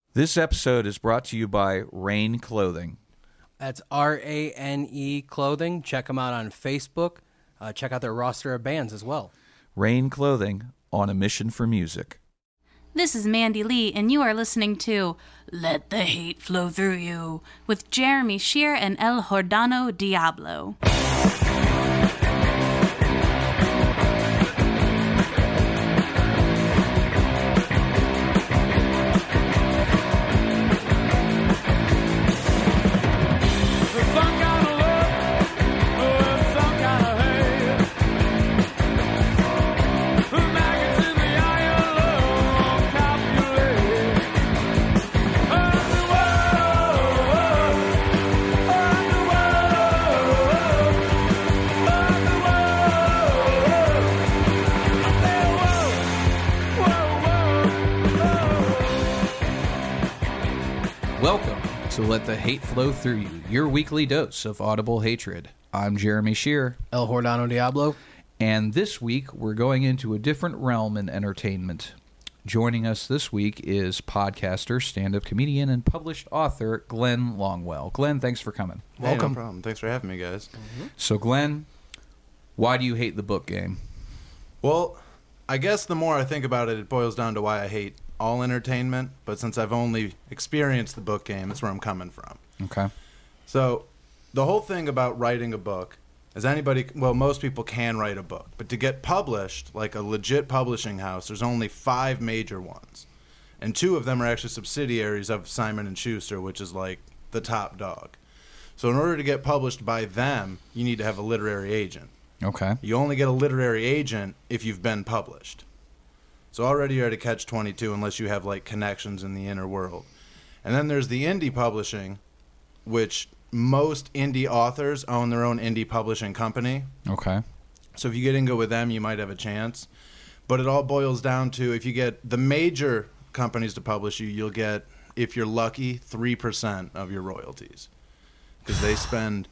This episode is brought to you by Rain Clothing. That's RANE Clothing. Check them out on Facebook. Check out their roster of bands as well. Rain Clothing, on a mission for music. This is Mandy Lee, and you are listening to Let the Hate Flow Through You with Jeremy Shear and El Jordano Diablo. Welcome to Let the Hate Flow Through You, your weekly dose of audible hatred. I'm Jeremy Shear. El Jordano Diablo. And this week, we're going into a different realm in entertainment. Joining us this week is podcaster, stand-up comedian, and published author Glenn Longwell. Glenn, thanks for coming. Welcome. Hey, no problem. Thanks for having me, guys. So, Glenn, why do you hate the book game? Well, I guess the more I think about it, it boils down to why I hate all entertainment, but since I've only experienced the book game, that's where I'm coming from. Okay. So, the whole thing about writing a book is most people can write a book, but to get published, like a legit publishing house, there's only 5 major ones. And 2 of them are actually subsidiaries of Simon & Schuster, which is like the top dog. So in order to get published by them, you need to have a literary agent. Okay. You only get a literary agent if you've been published. So already you're at a catch-22 unless you have like connections in the inner world. And then there's the indie publishing, which most indie authors own their own indie publishing company. Okay. So if you get in go with them, you might have a chance. But it all boils down to if you get the major companies to publish you, you'll get, if you're lucky, 3% of your royalties. Because they spend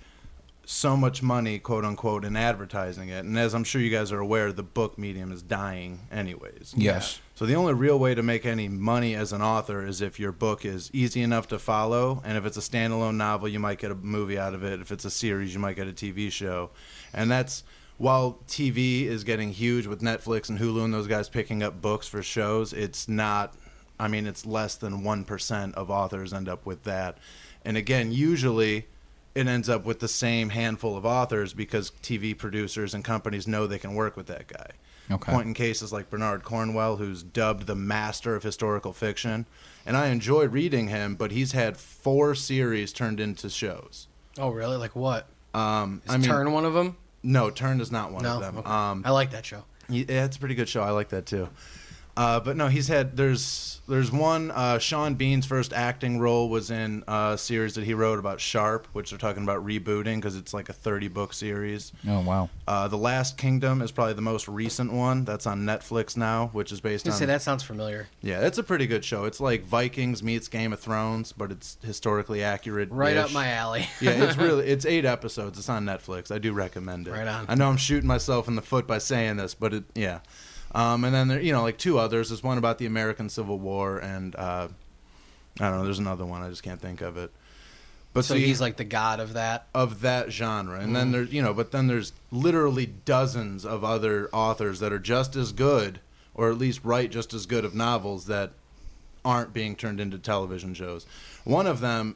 so much money, quote unquote, in advertising it. And as I'm sure you guys are aware, the book medium is dying anyways. Yes. So the only real way to make any money as an author is if your book is easy enough to follow, and if it's a standalone novel, you might get a movie out of it. If it's a series, you might get a TV show. And that's, while TV is getting huge with Netflix and Hulu and those guys picking up books for shows, it's not, it's less than 1% of authors end up with that. And again, usually it ends up with the same handful of authors because TV producers and companies know they can work with that guy. Okay. Point in cases like Bernard Cornwell, who's dubbed the master of historical fiction. And I enjoy reading him, but he's had 4 series turned into shows. Oh, really? Like what? Is Turn one of them? No, Turn is not one of them. Okay. I like that show. Yeah, it's a pretty good show. I like that too. But no, he's had, there's one, Sean Bean's first acting role was in a series that he wrote about Sharp, which they're talking about rebooting because it's like a 30-book series. Oh, wow. The Last Kingdom is probably the most recent one. That's on Netflix now, which is based on... Say, that sounds familiar. Yeah, it's a pretty good show. It's like Vikings meets Game of Thrones, but it's historically accurate. Right up my alley. Yeah, it's 8 episodes. It's on Netflix. I do recommend it. Right on. I know I'm shooting myself in the foot by saying this, but yeah. And then there, like 2 others. There's one about the American Civil War, and I don't know. There's another one. I just can't think of it. But so he's like the god of that genre. And then there's but then there's literally dozens of other authors that are just as good, or at least write just as good of novels that aren't being turned into television shows. One of them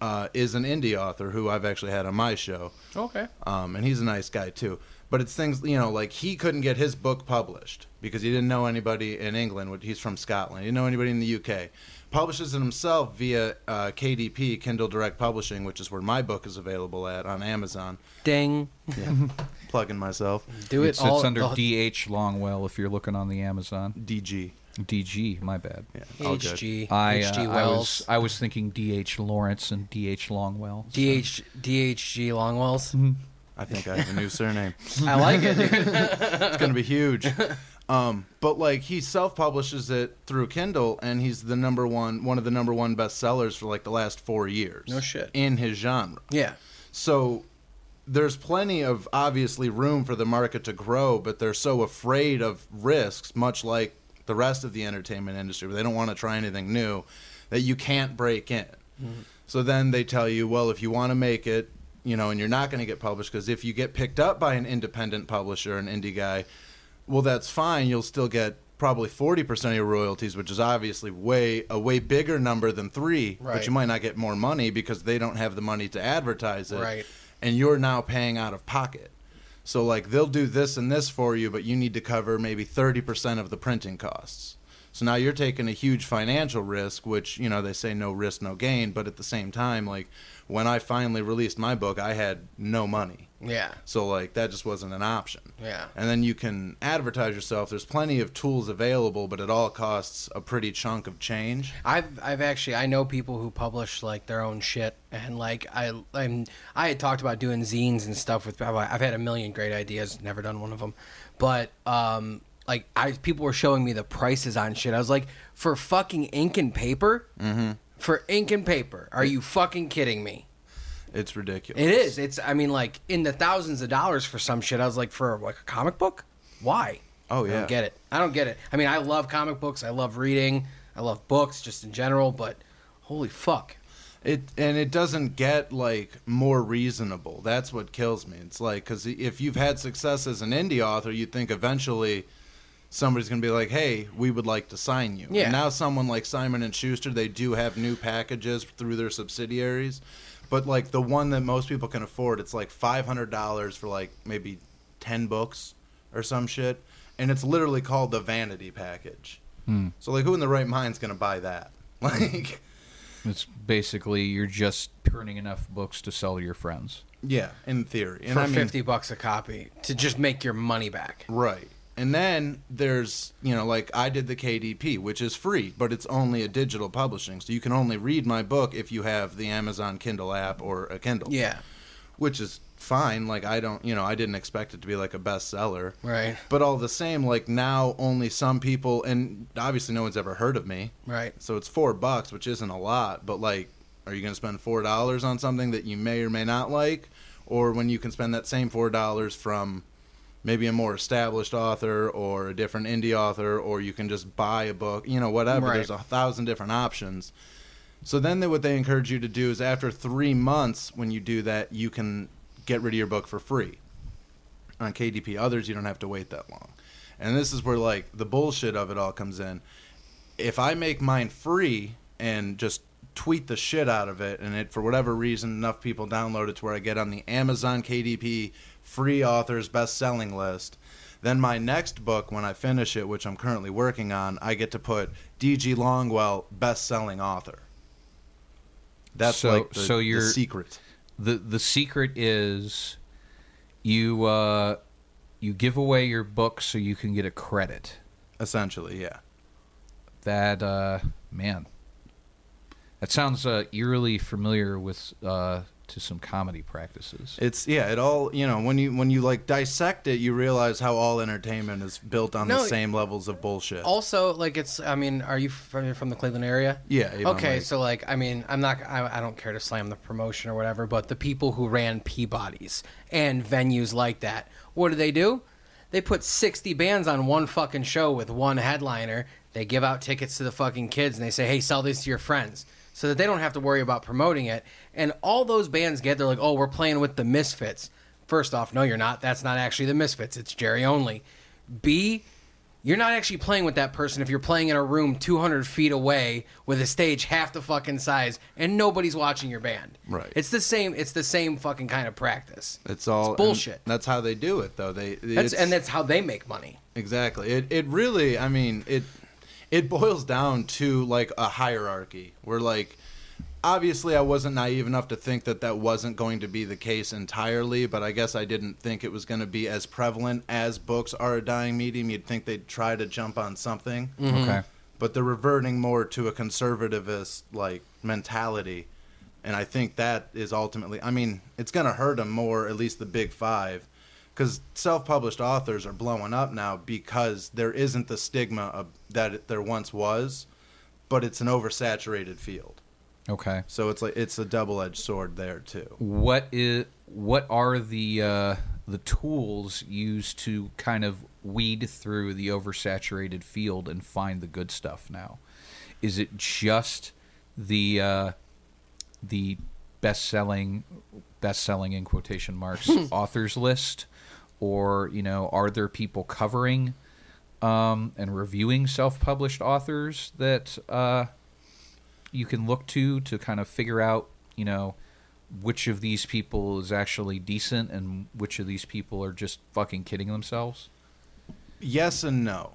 is an indie author who I've actually had on my show. Okay. And he's a nice guy too. But it's things, like he couldn't get his book published because he didn't know anybody in England. He's from Scotland. He didn't know anybody in the UK. Publishes it himself via KDP, Kindle Direct Publishing, which is where my book is available on Amazon. Ding. Yeah. Plugging myself. It's under DH Longwell if you're looking on the Amazon. DG, my bad. Yeah, all HG. good. Wells. I was thinking DH Lawrence and DH Longwell. DHG Longwells. Mm-hmm. I think I have a new surname. I like it. It's going to be huge. But like he self-publishes it through Kindle, and he's one of the number one bestsellers for like the last 4 years. No shit. In his genre. Yeah. So there's plenty of obviously room for the market to grow, but they're so afraid of risks, much like the rest of the entertainment industry, where they don't want to try anything new. that you can't break in. So then they tell you, well, if you want to make it, you know, and you're not going to get published, because if you get picked up by an independent publisher, an indie guy, well, that's fine. You'll still get probably 40% of your royalties, which is obviously a way bigger number than 3, Right. but you might not get more money because they don't have the money to advertise it. Right. And you're now paying out of pocket. So, like, they'll do this and this for you, but you need to cover maybe 30% of the printing costs. So now you're taking a huge financial risk, which, you know, they say no risk, no gain. But at the same time, like, when I finally released my book, I had no money. Yeah. So, like, that just wasn't an option. Yeah. And then you can advertise yourself. There's plenty of tools available, but it all costs a pretty chunk of change. I've actually, I know people who publish like their own shit, and like I had talked about doing zines and stuff with. I've had a million great ideas, never done one of them, but like people were showing me the prices on shit. I was like, for fucking ink and paper, for ink and paper, are you fucking kidding me? It's ridiculous. It is. It's. I mean, like in the thousands of dollars for some shit. I was like, for like a comic book, why? Oh, I yeah. don't get it. I don't get it. I mean, I love comic books. I love reading. I love books just in general. But holy fuck. It doesn't get like more reasonable. That's what kills me. It's like, because if you've had success as an indie author, you'd think eventually somebody's gonna be like, hey, we would like to sign you. Yeah. And now someone like Simon and Schuster, they do have new packages through their subsidiaries, but like the one that most people can afford, it's like $500 for like maybe 10 books or some shit, and it's literally called the Vanity package. So like, who in the right mind's gonna buy that? Like, It's basically you're just printing enough books to sell to your friends. yeah, in theory. And For I mean, $50 a copy to just make your money back. right. And then there's, you know, like I did the KDP, which is free, but it's only a digital publishing. So you can only read my book if you have the Amazon Kindle app or a Kindle. Yeah. Which is fine. Like, I don't, you know, I didn't expect it to be like a bestseller. Right. But all the same, like now only some people, and obviously no one's ever heard of me. Right. So it's $4, which isn't a lot, but like, are you going to spend $4 on something that you may or may not like? Or when you can spend that same $4 from maybe a more established author or a different indie author, or you can just buy a book, you know, whatever. Right. There's 1,000 different options. So then what they encourage you to do is after 3 months, when you do that, you can get rid of your book for free. On KDP, others, you don't have to wait that long. And this is where, like, the bullshit of it all comes in. If I make mine free and just tweet the shit out of it, and it, for whatever reason, enough people download it to where I get on the Amazon KDP free authors best-selling list, then my next book, when I finish it, which I'm currently working on, I get to put D.G. Longwell best-selling author. That's So- like so the you're- secret. The secret is you give away your book so you can get a credit. Essentially, yeah. That man, that sounds eerily familiar with to some comedy practices. It's it all, you know, when you like dissect it, you realize how all entertainment is built on the No, same levels of bullshit. Also, like it's. I mean, are you from the Cleveland area? Yeah. Avon Okay, Lake. so like, I mean, I don't care to slam the promotion or whatever, but the people who ran Peabody's and venues like that, what do? They put 60 bands on one fucking show with one headliner. They give out tickets to the fucking kids and they say, hey, sell this to your friends, so that they don't have to worry about promoting it. And all those bands they're like, oh, we're playing with the Misfits. First off, no, you're not. That's not actually the Misfits. It's Jerry Only. B, you're not actually playing with that person if you're playing in a room 200 feet away with a stage half the fucking size and nobody's watching your band. Right. It's the same fucking kind of practice. It's all It's bullshit. and that's how they do it, though. That's how they make money. Exactly. It really, I mean, it boils down to like a hierarchy where, like, obviously I wasn't naive enough to think that wasn't going to be the case entirely, but I guess I didn't think it was going to be as prevalent as books are a dying medium. You'd think they'd try to jump on something. Okay. But they're reverting more to a conservativist like mentality, and I think that is ultimately, I mean, it's going to hurt them more, at least the big five, because self-published authors are blowing up now because there isn't the stigma that there once was, but it's an oversaturated field. Okay. So it's like it's a double-edged sword there too. What are the tools used to kind of weed through the oversaturated field and find the good stuff now? Is it just the best-selling in quotation marks authors list, or are there people covering and reviewing self-published authors that you can look to kind of figure out which of these people is actually decent and which of these people are just fucking kidding themselves? Yes and no.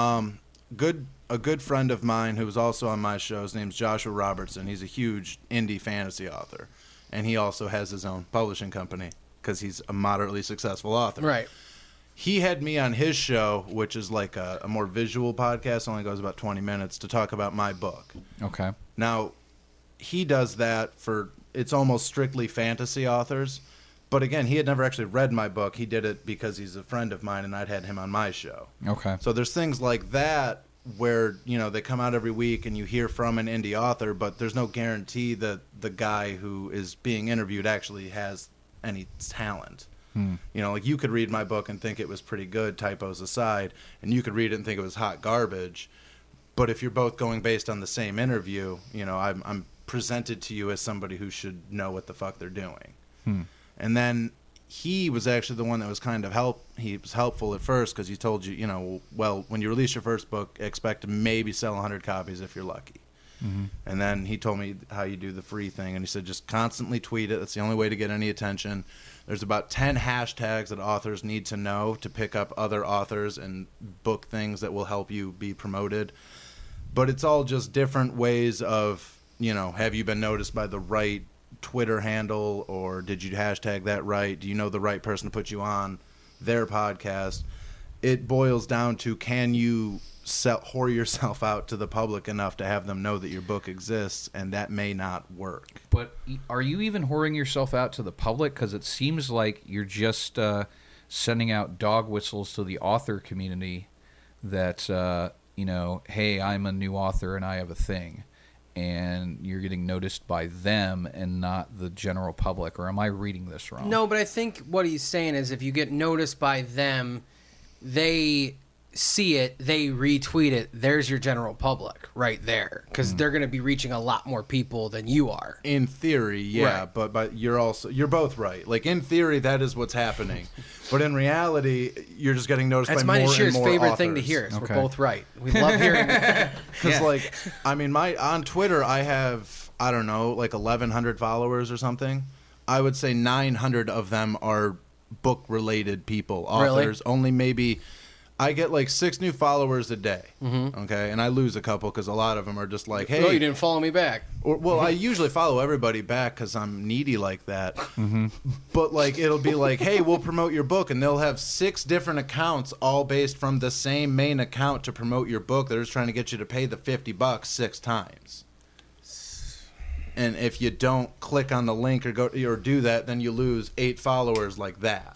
A good friend of mine who was also on my show, his name's Joshua Robertson. He's a huge indie fantasy author, and he also has his own publishing company because he's a moderately successful author. Right. He had me on his show, which is like a more visual podcast, only goes about 20 minutes, to talk about my book. Okay. Now, he does that for, it's almost strictly fantasy authors. But again, he had never actually read my book. He did it because he's a friend of mine, and I'd had him on my show. Okay. So there's things like that where, they come out every week and you hear from an indie author, but there's no guarantee that the guy who is being interviewed actually has any talent. Like you could read my book and think it was pretty good, typos aside, and you could read it and think it was hot garbage. But if you're both going based on the same interview, I'm presented to you as somebody who should know what the fuck they're doing. And then he was actually the one that was kind of he was helpful at first because he told you, well, when you release your first book, expect to maybe sell 100 copies if you're lucky. And then he told me how you do the free thing, and he said just constantly tweet it. That's the only way to get any attention. There's about 10 hashtags that authors need to know to pick up other authors and book things that will help you be promoted. But it's all just different ways of, have you been noticed by the right Twitter handle, or did you hashtag that right? Do you know the right person to put you on their podcast? It boils down to, can you whore yourself out to the public enough to have them know that your book exists, and that may not work. But are you even whoring yourself out to the public? Because it seems like you're just sending out dog whistles to the author community that, hey, I'm a new author and I have a thing. And you're getting noticed by them and not the general public. Or am I reading this wrong? No, but I think what he's saying is if you get noticed by them, they see it, they retweet it, there's your general public right there, because they're going to be reaching a lot more people than you are. In theory, yeah, Right. but you're both right. Like in theory, that is what's happening, but in reality, you're just getting noticed That's by mine more and Shear's and more favorite authors. thing to hear. Is Okay. We're both right. We love hearing it. Because on Twitter, I have, I don't know, like 1,100 followers or something. I would say 900 of them are book-related people, authors. Really? Only maybe I get like 6 new followers a day. Okay, and I lose a couple because a lot of them are just like, hey, Oh, you didn't follow me back. well, I usually follow everybody back because I'm needy like that. But like, it'll be like, hey, we'll promote your book, and they'll have 6 different accounts, all based from the same main account to promote your book. They're just trying to get you to pay the $50 6 times. And if you don't click on the link or do that, then you lose 8 followers like that.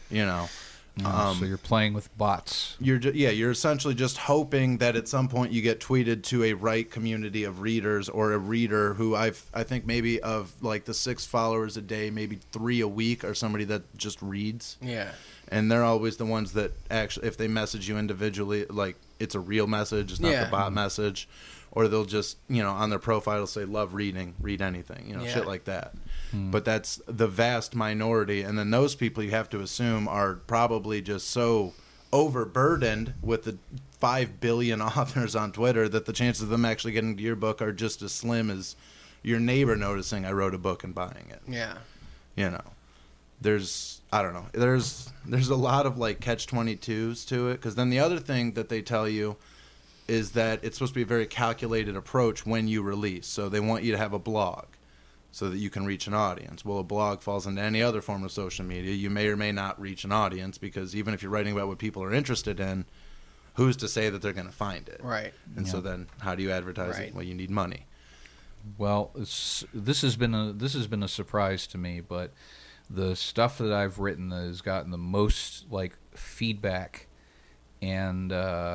So you're playing with bots. You're essentially just hoping that at some point you get tweeted to a right community of readers, or a reader who I think maybe of like the 6 followers a day, maybe 3 a week are somebody that just reads. Yeah. And they're always the ones that actually, if they message you individually, like it's a real message, it's not the bot message, or they'll just, on their profile say, love reading, read anything, shit like that. But that's the vast minority. And then those people, you have to assume, are probably just so overburdened with the 5 billion authors on Twitter that the chances of them actually getting to your book are just as slim as your neighbor noticing I wrote a book and buying it. Yeah. There's, I don't know, there's a lot of like catch-22s to it, because then the other thing that they tell you is that it's supposed to be a very calculated approach when you release. So they want you to have a blog so that you can reach an audience. Well, a blog falls into any other form of social media. You may or may not reach an audience, because even if you're writing about what people are interested in, who's to say that they're going to find it? Right. And so then how do you advertise Right. it? Well, you need money. Well, this has been a surprise to me, but the stuff that I've written that has gotten the most like feedback and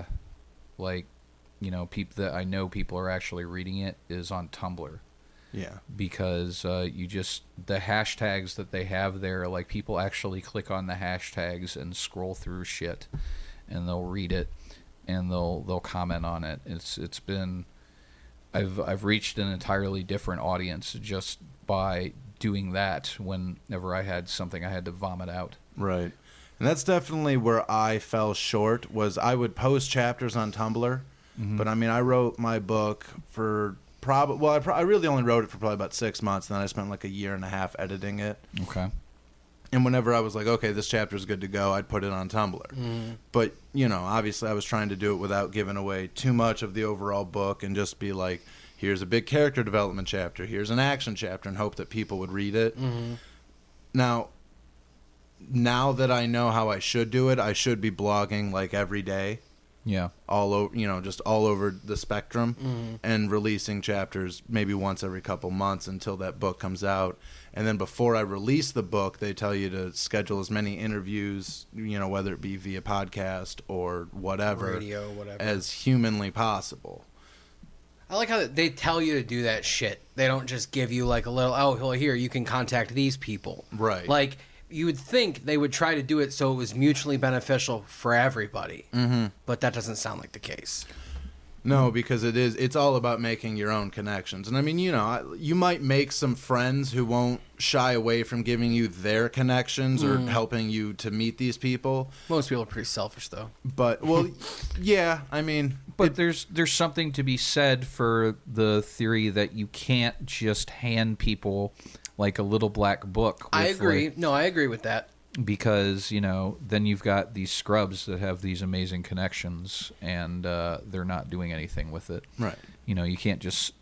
people that I know people are actually reading it is on Tumblr. Yeah. Because the hashtags that they have there, like people actually click on the hashtags and scroll through shit, and they'll read it and they'll comment on it. It's been I've reached an entirely different audience just by doing that whenever I had something I had to vomit out. Right. And that's definitely where I fell short, was I would post chapters on Tumblr, but I mean, I wrote my book for I really only wrote it for probably about 6 months, and then I spent like a year and a half editing it. Okay. And whenever I was like, okay, this chapter's good to go, I'd put it on Tumblr. But, you know, obviously I was trying to do it without giving away too much of the overall book and just be like, here's a big character development chapter, here's an action chapter, and hope that people would read it. Now that I know how I should do it, I should be blogging like every day. Yeah. All over, you know, just all over the spectrum, and releasing chapters maybe once every couple months until that book comes out. And then before I release the book, they tell you to schedule as many interviews, you know, whether it be via podcast or whatever, Radio, whatever, as humanly possible. I like how they tell you to do that shit. They don't just give you like a little, oh, well, here, you can contact these people. Right. Like, you would think they would try to do it so it was mutually beneficial for everybody. But that doesn't sound like the case. No, because it's all about making your own connections. And I mean, you know, you might make some friends who won't shy away from giving you their connections or helping you to meet these people. Most people are pretty selfish, though. But, well, yeah, I mean... But there's something to be said for the theory that you can't just hand people like a little black book. I agree. No, I agree with that. Because, you know, then you've got these scrubs that have these amazing connections, and they're not doing anything with it. Right. You know, you can't,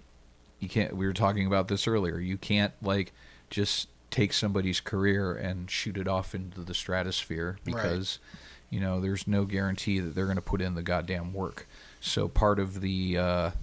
we were talking about this earlier, you can't, like, just take somebody's career and shoot it off into the stratosphere, because, you know, there's no guarantee that they're going to put in the goddamn work. So part of the,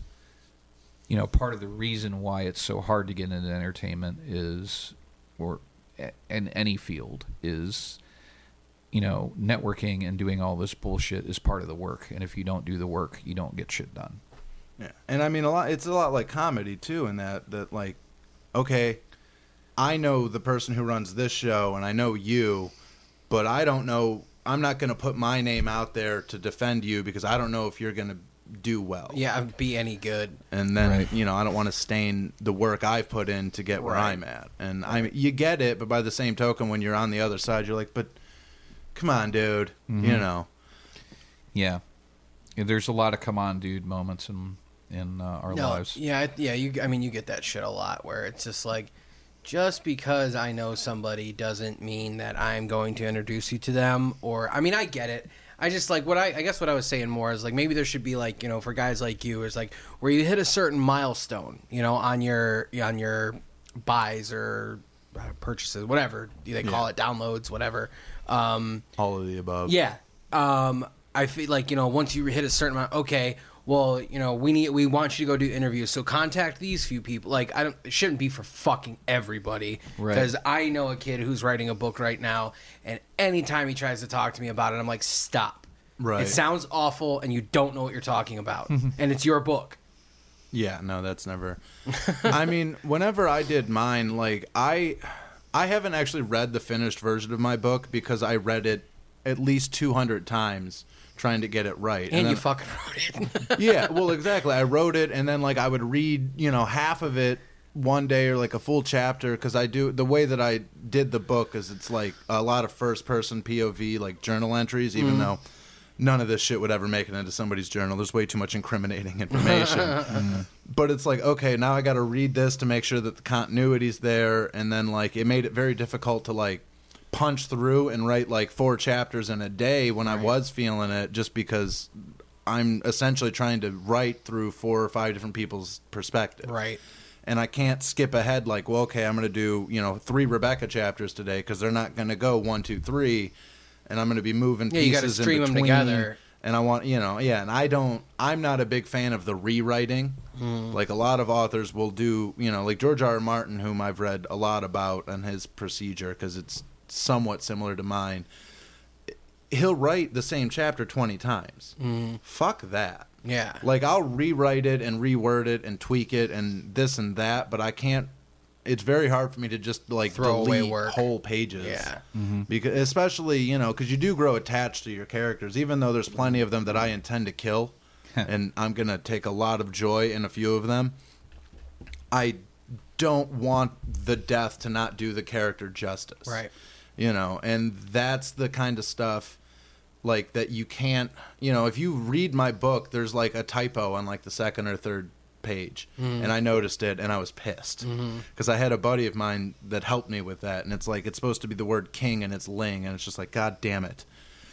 part of the reason why it's so hard to get into entertainment is, or in any field, is, you know, networking and doing all this bullshit is part of the work. And if you don't do the work, you don't get shit done. Yeah. And I mean, it's a lot like comedy too, in that like, okay, I know the person who runs this show and I know you, but I don't know, I'm not going to put my name out there to defend you because I don't know if you're going to do well. Yeah, be any good. And then, you know, I don't want to stain the work I've put in to get where I'm at. And you get it, but by the same token, when you're on the other side, you're like, but come on, dude, you know. Yeah. There's a lot of come on, dude moments in our lives. Yeah, you get that shit a lot where it's just like, just because I know somebody doesn't mean that I'm going to introduce you to them. Or, I mean, I get it. I just like I guess what I was saying more is like maybe there should be like, you know, for guys like you, is like where you hit a certain milestone, you know, on your buys or purchases, whatever they call it, downloads, whatever. All of the above. Yeah. I feel like, you know, once you hit a certain amount, okay, well, you know, we want you to go do interviews, so contact these few people. Like, it shouldn't be for fucking everybody, because I know a kid who's writing a book right now, and anytime he tries to talk to me about it, I'm like, stop. Right. It sounds awful, and you don't know what you're talking about, and it's your book. Yeah, no, that's never. I mean, whenever I did mine, like I haven't actually read the finished version of my book because I read it at least 200 times. Trying to get it right. And then, you fucking wrote it. Yeah, well, exactly. I wrote it, and then, like, I would read, you know, half of it one day or, like, a full chapter, because the way that I did the book is it's, like, a lot of first-person POV, like, journal entries, even though none of this shit would ever make it into somebody's journal. There's way too much incriminating information. But it's like, okay, now I got to read this to make sure that the continuity's there, and then, like, it made it very difficult to, like, punch through and write like 4 chapters in a day when I was feeling it, just because I'm essentially trying to write through 4 or 5 different people's perspective. Right. And I can't skip ahead like, well, okay, I'm going to do, you know, 3 Rebecca chapters today because they're not going to go 1, 2, 3, and I'm going to be moving pieces you got to stream in them together. And I want, you know, and I'm not a big fan of the rewriting. Like a lot of authors will do, you know, like George R. R. Martin, whom I've read a lot about and his procedure, because it's somewhat similar to mine. He'll write the same chapter 20 times. Fuck that. Yeah. Like, I'll rewrite it and reword it and tweak it and this and that, but I can't. It's very hard for me to just like throw away delete work. Whole pages. Yeah. Because especially, you know, because you do grow attached to your characters, even though there's plenty of them that I intend to kill, and I'm gonna take a lot of joy in a few of them. I don't want the death to not do the character justice. Right. You know, and that's the kind of stuff like that you can't, you know, if you read my book, there's like a typo on like the second or third page, and I noticed it and I was pissed because I had a buddy of mine that helped me with that, and it's like it's supposed to be the word king and it's ling, and it's just like, god damn it.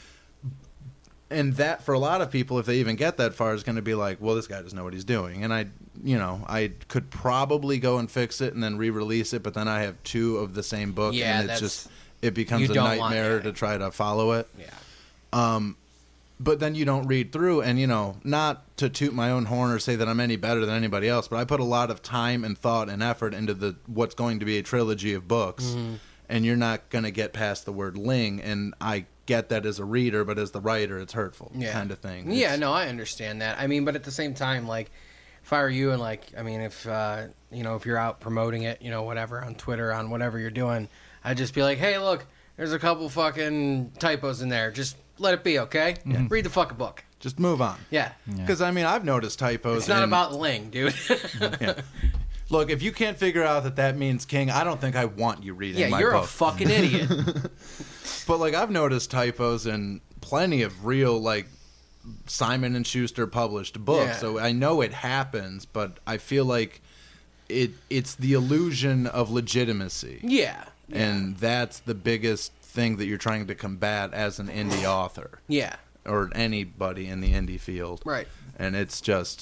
And that for a lot of people, if they even get that far, is going to be like, well, this guy doesn't know what he's doing. And I could probably go and fix it and then re-release it, but then I have 2 of the same book, and it becomes a nightmare to try to follow it. Yeah. But then you don't read through, and, you know, not to toot my own horn or say that I'm any better than anybody else, but I put a lot of time and thought and effort into what's going to be a trilogy of books, and you're not going to get past the word ling, and I get that as a reader, but as the writer, it's hurtful kind of thing. Yeah, no, I understand that. I mean, but at the same time, like, if I were you and, like, I mean, if, you know, if you're out promoting it, you know, whatever, on Twitter, on whatever you're doing, I'd just be like, hey, look, there's a couple fucking typos in there. Just let it be, okay? Yeah. Read the fucking book. Just move on. Yeah. Because, I mean, I've noticed typos. It's not about ling, dude. Yeah. Look, if you can't figure out that means king, I don't think I want you reading my book. Yeah, you're a fucking idiot. But, like, I've noticed typos in plenty of real, like, Simon & Schuster published books. Yeah. So I know it happens, but I feel like it's the illusion of legitimacy. Yeah. And that's the biggest thing that you're trying to combat as an indie author. Yeah. Or anybody in the indie field. Right. And it's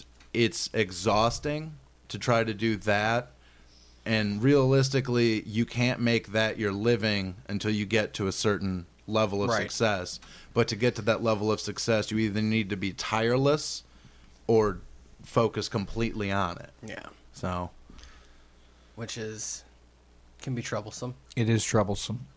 exhausting to try to do that. And realistically, you can't make that your living until you get to a certain level of success. But to get to that level of success, you either need to be tireless or focus completely on it. Yeah. So, which can be troublesome. It is troublesome.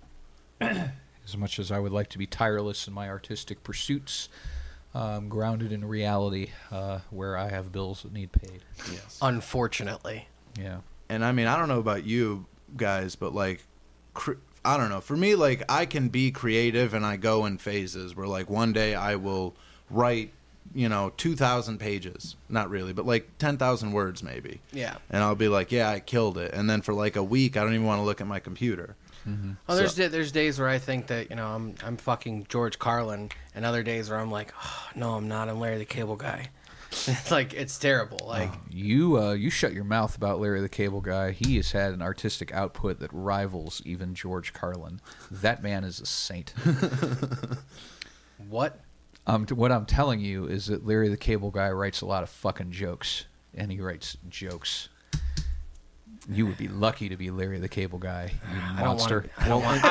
As much as I would like to be tireless in my artistic pursuits, grounded in reality, where I have bills that need paid. yes. Unfortunately. Yeah. And I mean, I don't know about you guys, but like, I don't know. For me, like, I can be creative and I go in phases where, like, one day I will write, 2,000 pages. Not really, but like 10,000 words maybe. Yeah. And I'll be like, yeah, I killed it. And then for like a week, I don't even want to look at my computer. Mm-hmm. Oh, there's days where I think that I'm fucking George Carlin, and other days where I'm like, oh, no, I'm not. I'm Larry the Cable Guy. It's like, it's terrible. Like, you shut your mouth about Larry the Cable Guy. He has had an artistic output that rivals even George Carlin. That man is a saint. What? What I'm telling you is that Larry the Cable Guy writes a lot of fucking jokes, and he writes jokes. You would be lucky to be Larry the Cable Guy, you monster. I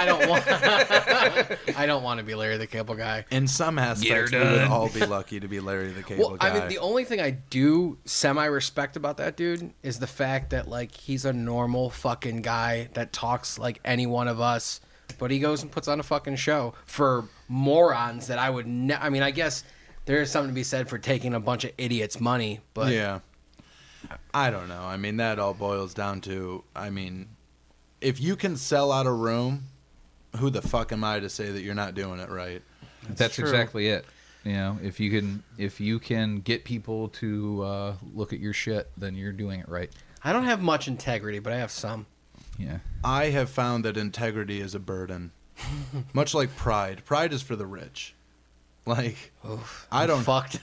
don't want to be Larry the Cable Guy. In some aspects, we would all be lucky to be Larry the Cable Guy. I mean, the only thing I do semi-respect about that dude is the fact that, like, he's a normal fucking guy that talks like any one of us, but he goes and puts on a fucking show for morons that I would I mean, I guess there is something to be said for taking a bunch of idiots' money, but... Yeah. I don't know. I mean, that all boils down to, I mean, if you can sell out a room, who the fuck am I to say that you're not doing it right? That's exactly it. If you can get people to look at your shit, then you're doing it right. I don't have much integrity, but I have some. Yeah. I have found that integrity is a burden. Much like pride. Pride is for the rich. Like, Oof, I don't... Fucked.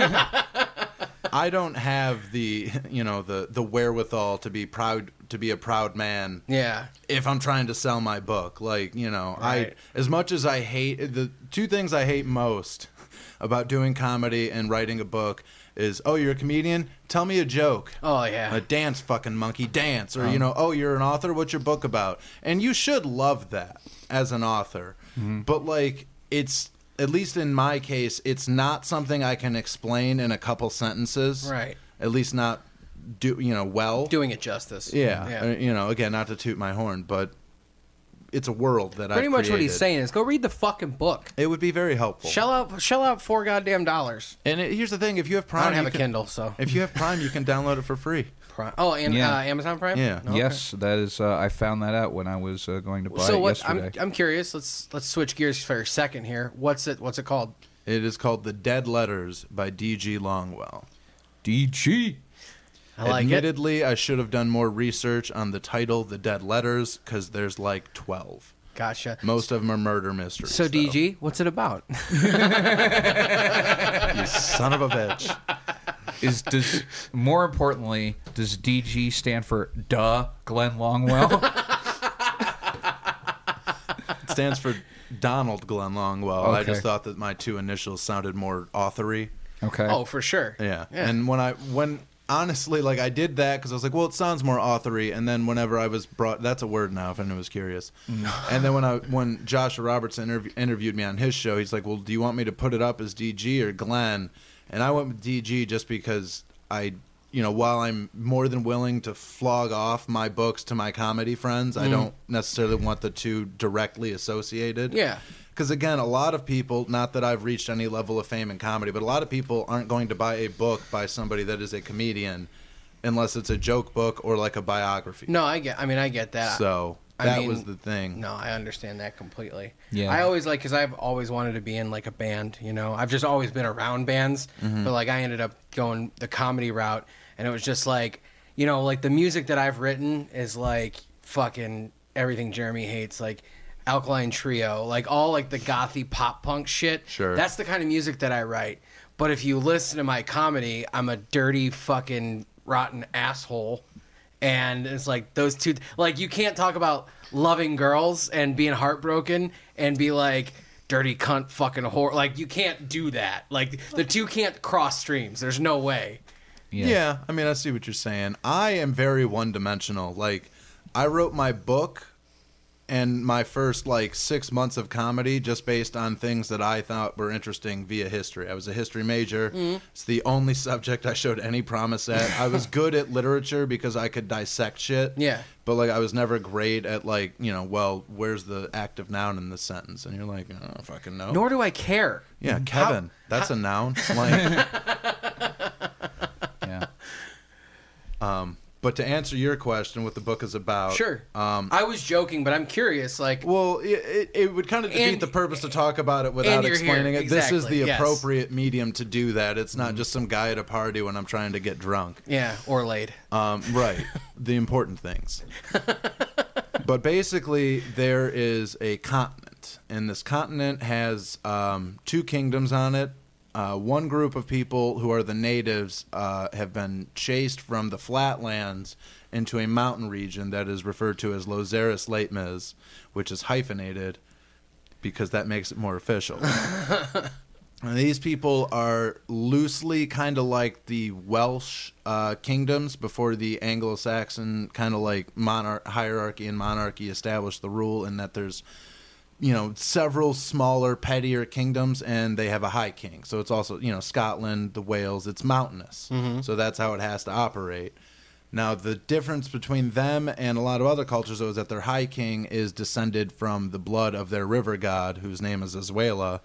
I don't have the wherewithal to be proud, to be a proud man. Yeah. If I'm trying to sell my book, like, Right. as much as I hate, the two things I hate most about doing comedy and writing a book is, oh, you're a comedian? Tell me a joke. Oh, yeah. Dance, fucking monkey, dance. Or, oh, you're an author? What's your book about? And you should love that as an author. Mm-hmm. But, like, it's... At least in my case, it's not something I can explain in a couple sentences. Right. At least not well. Doing it justice. Yeah. Again, not to toot my horn, but it's a world that Pretty I've much created. what he's saying is go read the fucking book. It would be very helpful. Shell out $4 goddamn. And here's the thing: if you have Prime, I don't have a Kindle, so if you have Prime, you can download it for free. Oh, and Amazon Prime. Yeah. Okay. Yes, that is. I found that out when I was going to buy it yesterday. I'm curious. Let's switch gears for a second here. What's it called? It is called The Dead Letters by D.G. Longwell. DG. I like it. Admittedly, I should have done more research on the title, The Dead Letters, because there's like 12. Gotcha. Most of them are murder mysteries. So, though. DG, what's it about? You son of a bitch. Does more importantly, does DG stand for Duh Glenn Longwell? It stands for Donald Glenn Longwell. I Okay. just thought that my two initials sounded more authory. Okay. Oh, for sure. Yeah. And when honestly, like, I did that because I was like, well, it sounds more authory. And then whenever I was brought, that's a word now if anyone was curious. And then when Joshua Robertson interviewed me on his show, he's like, well, do you want me to put it up as DG or Glenn? And I went with DG just because while I'm more than willing to flog off my books to my comedy friends, I don't necessarily want the two directly associated. Yeah. Because, again, a lot of people, not that I've reached any level of fame in comedy, but a lot of people aren't going to buy a book by somebody that is a comedian unless it's a joke book or like a biography. No, I get that. So I that mean, was the thing. No, I understand that completely. Yeah. I always because I've always wanted to be in like a band, I've just always been around bands, but like I ended up going the comedy route, and it was just like, like the music that I've written is like fucking everything Jeremy hates, like Alkaline Trio, like all like the gothy pop punk shit. Sure. That's the kind of music that I write. But if you listen to my comedy, I'm a dirty fucking rotten asshole. And it's like those two, like you can't talk about loving girls and being heartbroken and be like dirty cunt fucking whore. Like you can't do that. Like the two can't cross streams. There's no way. Yeah, I mean, I see what you're saying. I am very one-dimensional. Like, I wrote my book and my first, 6 months of comedy just based on things that I thought were interesting via history. I was a history major. It's the only subject I showed any promise at. I was good at literature because I could dissect shit. Yeah. But, I was never great at, where's the active noun in this sentence? And you're like, I don't fucking know. Nor do I care. Yeah, Kevin. That's a noun. Like... Yeah. But to answer your question, what the book is about... Sure. I was joking, but I'm curious. Well, it would kind of defeat And- the purpose to talk about it without you're explaining here. it. This is Exactly, the yes. appropriate medium to do that. It's not just some guy at a party when I'm trying to get drunk. yeah, or laid. Right. The important things. But basically, there is a continent, and this continent has two kingdoms on it. One group of people who are the natives have been chased from the flatlands into a mountain region that is referred to as Lozeris Leitmes, which is hyphenated because that makes it more official. And these people are loosely kind of like the Welsh kingdoms before the Anglo-Saxon kind of like hierarchy and monarchy established the rule, in that there's several smaller, pettier kingdoms, and they have a high king. So it's also, Scotland, the Wales, it's mountainous. So that's how it has to operate. Now, the difference between them and a lot of other cultures, though, is that their high king is descended from the blood of their river god, whose name is Azuela.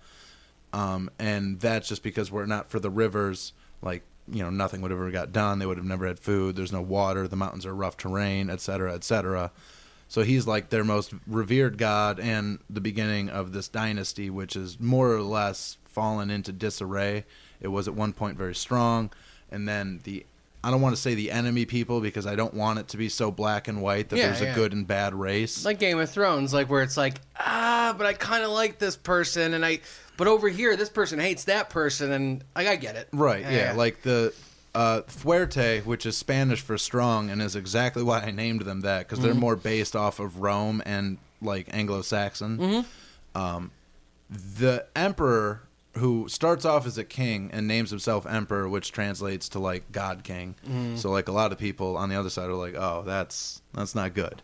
And that's just because were it not for the rivers, nothing would have ever got done. They would have never had food. There's no water. The mountains are rough terrain, et cetera, et cetera. So he's like their most revered god and the beginning of this dynasty, which is more or less fallen into disarray. It was at one point very strong. And then I don't want to say the enemy people because I don't want it to be so black and white that there's a good and bad race. Like Game of Thrones, where it's like, but I kind of like this person, but over here, this person hates that person, and I get it. Right, yeah. Like the Fuerte, which is Spanish for strong, and is exactly why I named them that, because they're more based off of Rome and, Anglo-Saxon. The emperor, who starts off as a king and names himself emperor, which translates to, God king. So, a lot of people on the other side are like, oh, that's not good.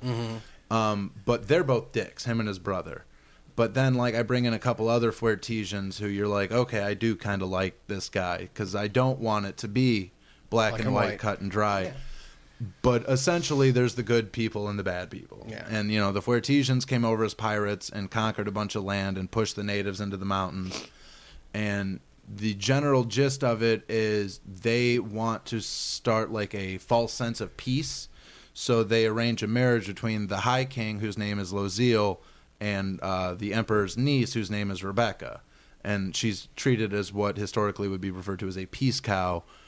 But they're both dicks, him and his brother. But then, I bring in a couple other Fuertesians who you're like, okay, I do kind of like this guy, because I don't want it to be black and white, cut and dry. Yeah. But essentially, there's the good people and the bad people. Yeah. And, the Fuertesians came over as pirates and conquered a bunch of land and pushed the natives into the mountains. And the general gist of it is they want to start, a false sense of peace. So they arrange a marriage between the High King, whose name is Loziel, and the emperor's niece, whose name is Rebecca. And she's treated as what historically would be referred to as a peace cow,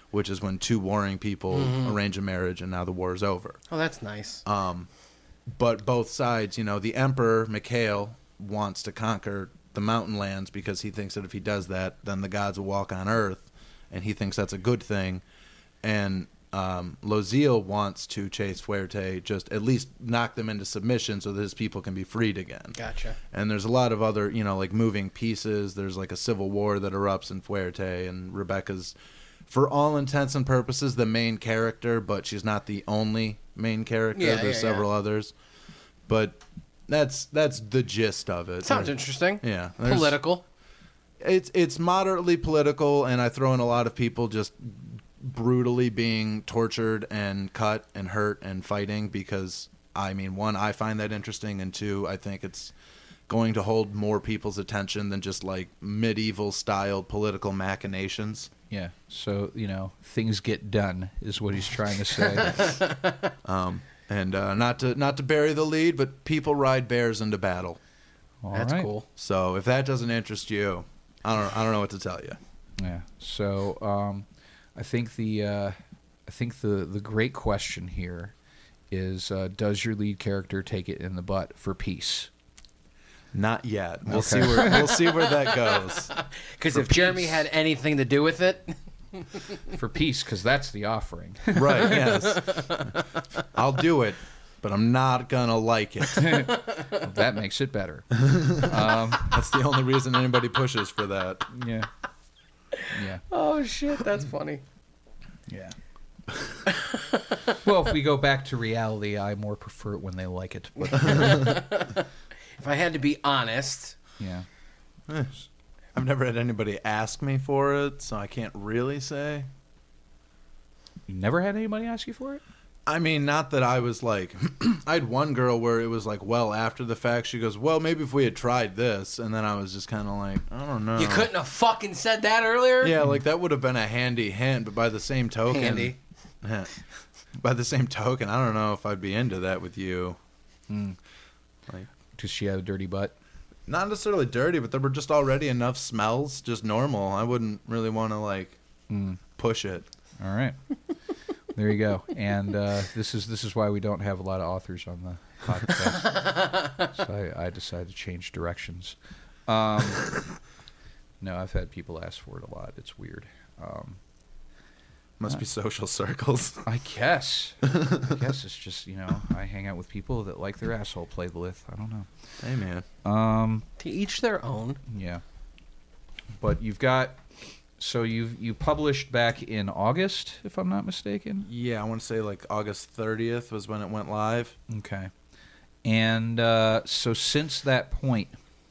which is when two warring people arrange a marriage and now the war is over. Oh, that's nice. But both sides, the Emperor, Mikhail, wants to conquer the mountain lands because he thinks that if he does that, then the gods will walk on Earth, and he thinks that's a good thing. And Loziel wants to chase Fuerte, just at least knock them into submission so that his people can be freed again. Gotcha. And there's a lot of other, like moving pieces. There's like a civil war that erupts in Fuerte, and Rebecca's, for all intents and purposes, the main character, but she's not the only main character. Yeah, There's several others. But that's the gist of it. Sounds interesting. Yeah. Political. It's moderately political, and I throw in a lot of people just brutally being tortured and cut and hurt and fighting because, one, I find that interesting, and two, I think it's going to hold more people's attention than just like medieval styled political machinations. Yeah. So, things get done is what he's trying to say. And not to bury the lead, but people ride bears into battle. That's cool. So if that doesn't interest you, I don't know what to tell you. Yeah. So I think the great question here is, does your lead character take it in the butt for peace? Not yet. We'll see where that goes. Because if Jeremy had anything to do with it, For peace, because that's the offering. Right. Yes. I'll do it, but I'm not gonna like it. Well, that makes it better. That's the only reason anybody pushes for that. Yeah. Yeah. oh shit, that's funny. Yeah. Well, if we go back to reality, I more prefer it when they like it. But, If I had to be honest, yeah. I've never had anybody ask me for it, so I can't really say. You never had anybody ask you for it? Not that I was like, I had one girl where it was like, well, after the fact, she goes, well, maybe if we had tried this, and then I was just kind of like, I don't know. you couldn't have fucking said that earlier. Yeah, like that would have been a handy hint, but by the same token, by the same token, I don't know if I'd be into that with you. Like, Because she had a dirty butt? not necessarily dirty, but there were just already enough smells, just normal. I wouldn't really want to like push it. All right. There you go. And this is why we don't have a lot of authors on the podcast. So I decided to change directions. No, I've had people ask for it a lot. It's weird. Must be social circles. I guess it's just, I hang out with people that like their asshole played with. I don't know. Hey, man. To each their own. Yeah. But you've got... So you published back in August, if I'm not mistaken? Yeah, I want to say like August 30th was when it went live. Okay. And so since that point,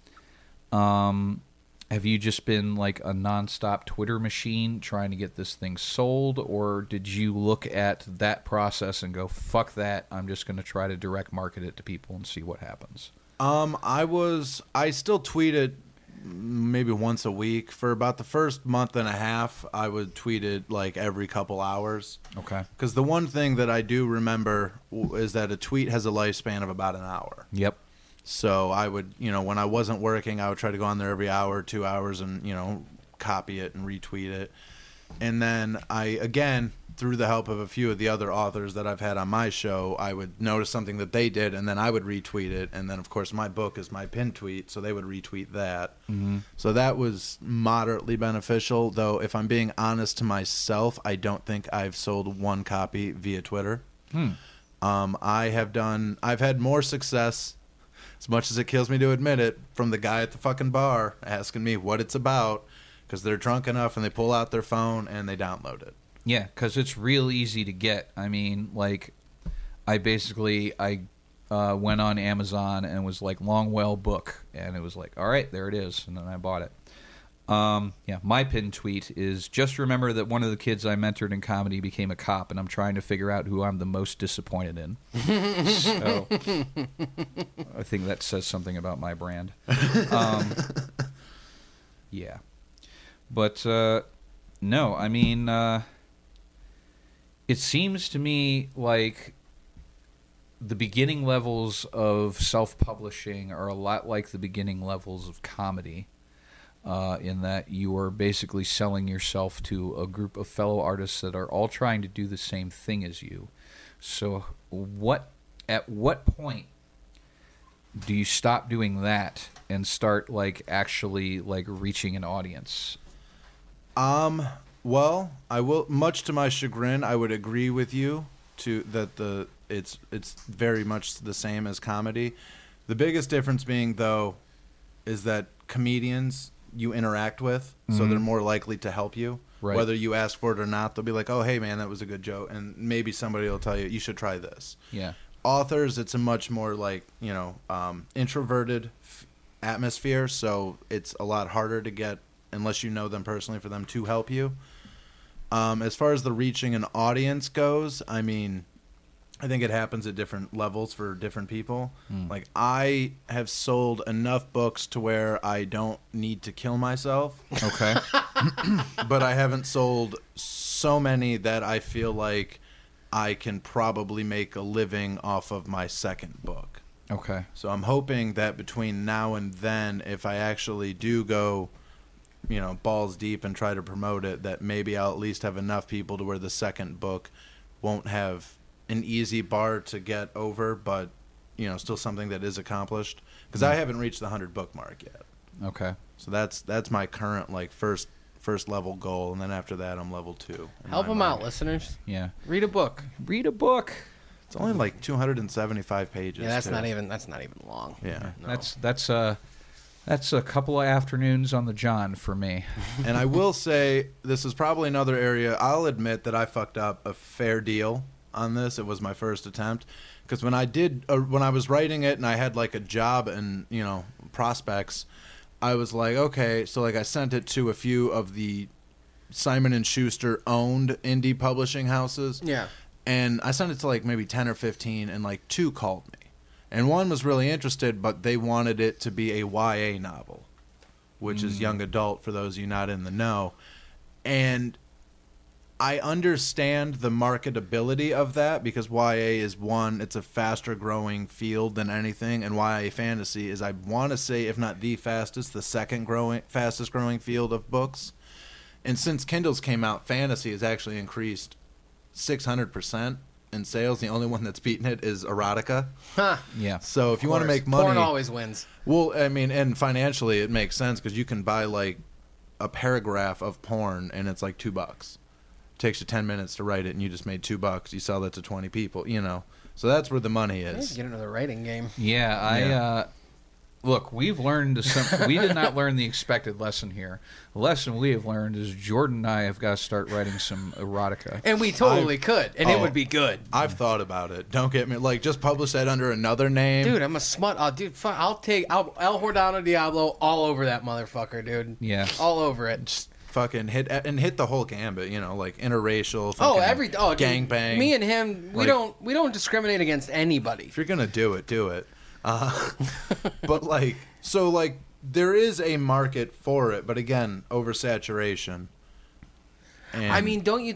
have you just been like a nonstop Twitter machine trying to get this thing sold, or did you look at that process and go, fuck that, I'm just going to try to direct market it to people and see what happens? I still tweet it maybe once a week. For about the first month and a half, I would tweet it like every couple hours. Okay. Because the one thing that I do remember is that a tweet has a lifespan of about an hour. Yep. So I would, when I wasn't working, I would try to go on there every hour, 2 hours, and, copy it and retweet it. And then again, through the help of a few of the other authors that I've had on my show, I would notice something that they did, and then I would retweet it. And then, of course, my book is my pinned tweet, so they would retweet that. Mm-hmm. So that was moderately beneficial, though if I'm being honest to myself, I don't think I've sold one copy via Twitter. I've had more success, as much as it kills me to admit it, from the guy at the fucking bar asking me what it's about, because they're drunk enough and they pull out their phone and they download it. Yeah, because it's real easy to get. I went on Amazon and was like, Longwell book, and it was like, all right, there it is, and then I bought it. My pinned tweet is, just remember that one of the kids I mentored in comedy became a cop, and I'm trying to figure out who I'm the most disappointed in. So I think that says something about my brand. Yeah. But, no, it seems to me like the beginning levels of self-publishing are a lot like the beginning levels of comedy. in that you are basically selling yourself to a group of fellow artists that are all trying to do the same thing as you. So at what point do you stop doing that and start like actually like reaching an audience? Well, I will, much to my chagrin, I would agree with you that it's very much the same as comedy. The biggest difference being, though, is that comedians you interact with, so they're more likely to help you. Right. Whether you ask for it or not, they'll be like, "Oh, hey, man, that was a good joke," and maybe somebody will tell you, "You should try this." Yeah. Authors, it's a much more like, introverted atmosphere, so it's a lot harder to get, unless you know them personally, for them to help you. As far as the reaching an audience goes, I mean, I think it happens at different levels for different people. Like, I have sold enough books to where I don't need to kill myself, Okay. but I haven't sold so many that I feel like I can probably make a living off of my second book. Okay. So I'm hoping that between now and then, if I actually do go, balls deep and try to promote it, that maybe I'll at least have enough people to where the second book won't have an easy bar to get over, but, still something that is accomplished. Because I haven't reached the 100 book mark yet. Okay. So that's my current, like, first level goal, and then after that I'm level 2. Help them out, listeners. Yeah. Read a book. Read a book. It's only like 275 pages. Yeah, that's too. not even long. Yeah. No. That's a couple of afternoons on the John for me. And I will say, this is probably another area, I'll admit that I fucked up a fair deal on this. It was my first attempt. Because when I was writing it and I had like a job and, prospects, I was like, okay, so like I sent it to a few of the Simon & Schuster owned indie publishing houses. Yeah. And I sent it to like maybe 10 or 15, and like 2 called me. And one was really interested, but they wanted it to be a YA novel, which is young adult for those of you not in the know. And I understand the marketability of that because YA is it's a faster growing field than anything, and YA fantasy is, I want to say, if not the fastest, the fastest growing field of books. And since Kindles came out, fantasy has actually increased 600% in sales. The only one that's beaten it is erotica. Huh. Yeah. So if you want to make money, porn always wins. well, I mean, and financially it makes sense because you can buy like a paragraph of porn and it's like $2. Takes you 10 minutes to write it, and you just made $2. You sell that to 20 people, So that's where the money is. Get into the writing game. Yeah, look, we did not learn the expected lesson here. The lesson we have learned is Jordan and I have got to start writing some erotica. And we totally could, and it would be good. I've thought about it. Don't get me like just publish that under another name, Dude, I'm a smut. I'll take El Hordano Diablo all over that motherfucker, dude. Yeah. All over it. Just fucking hit the whole gambit, like interracial. Gangbang. Gangbang. Me and him, we don't discriminate against anybody. If you're gonna do it. But there is a market for it, but again, oversaturation. And I mean, don't